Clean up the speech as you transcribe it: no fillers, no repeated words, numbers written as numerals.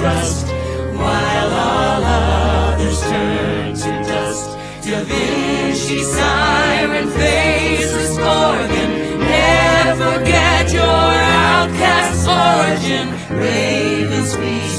trust, while all others turn to dust. Da Vinci siren faces Gorgon, never forget your outcast origin. Ravens feast